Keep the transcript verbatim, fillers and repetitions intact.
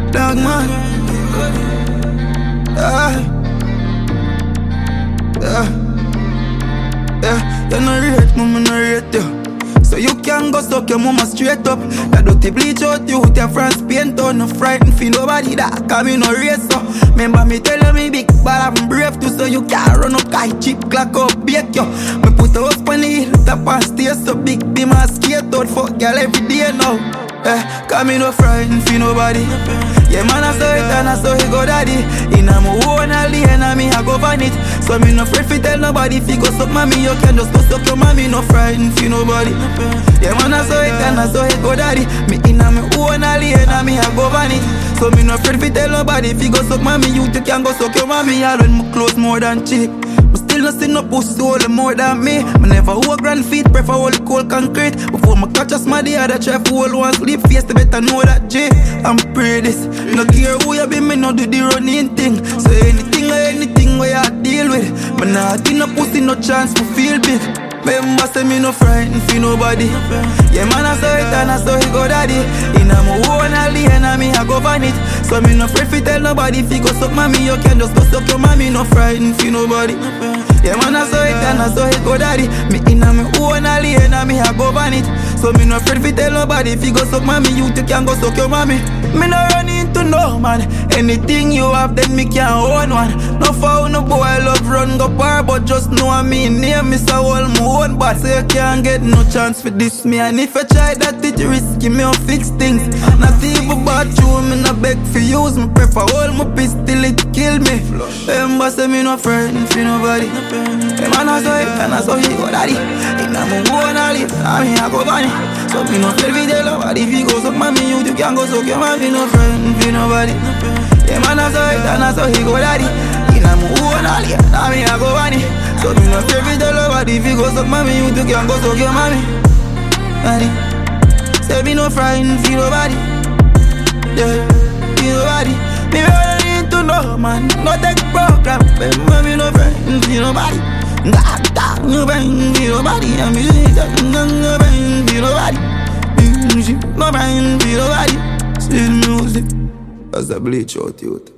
Dog man. Yeah. Yeah. Yeah. You no rate me, me no rate you. So you can go suck your mama straight up. That dirty bleach out you with your friends paint on. No frightened for nobody that come in no race so. Remember me tell you me big but I'm brave too. So you can't run up guy cheap clock up bake you. Me put a house on the hill top and stay so big be my skate out fuck girl every day now. Eh, come in no frightened for nobody. Yeah man I saw it and I saw he go daddy. In a my own lane and me I go van it. So me no afraid fi tell nobody fi go suck mommy. You can just go suck your mommy. No frightened for nobody. Yeah man I saw it and I saw he go daddy. Me in a my own lane and me I go van it. So me no afraid fi tell nobody fi go suck mommy. You too can go suck your mommy. All when me clothes more than cheap. Still no see no pussy hold more than me. Me never hold grand feet, prefer hold cold concrete. Before me catch a smaddy, other try to hold one sleep. Face to better know that J. I'm pray this. No care who you be, me no do the running thing. So anything or anything where I deal with. Me nah give no pussy no chance to feel big. Remember say me no frightened for nobody. Yeah man I saw it and I saw he go daddy. In a my own lane and me I go van it. So me no afraid fi tell nobody fi go suck mommy. You can just go suck your mommy. No frightened for nobody. Yeah man I saw it and I saw he go daddy. Me in a my own lane and me I go van it. So me no afraid fi tell nobody fi go suck mommy. You too can go suck your mommy. Me no run into no man. Anything you have then me can own one. No foul no boy love run go par. But just know I mean name me so all my own. But so you can't get no chance for this me. And if I try that it risky me on fix things. Not even bad you me no beg for use. Me prefer all my pistol it kill me. Remember say me no frightened for nobody. Hey man I saw it and I saw he go daddy. In a my own life I mean I go bunny. So me no fear fi tell nobody. If you go suck mommy you too can go suck your mommy. No frightened for nobody. Yeah man I saw it and I saw he go daddy. In a my own life I mean I go bunny. So me no fear fi tell nobody. If you go suck mommy you too can go suck your mommy. Daddy. Say me no frightened for nobody. Yeah, for nobody. Me running into no man. No take program. Remember me no frightened for nobody. God, God, no frightened for nobody. And me no frightened for nobody. Music, no frightened for nobody. Still music. That's the bleach out youth.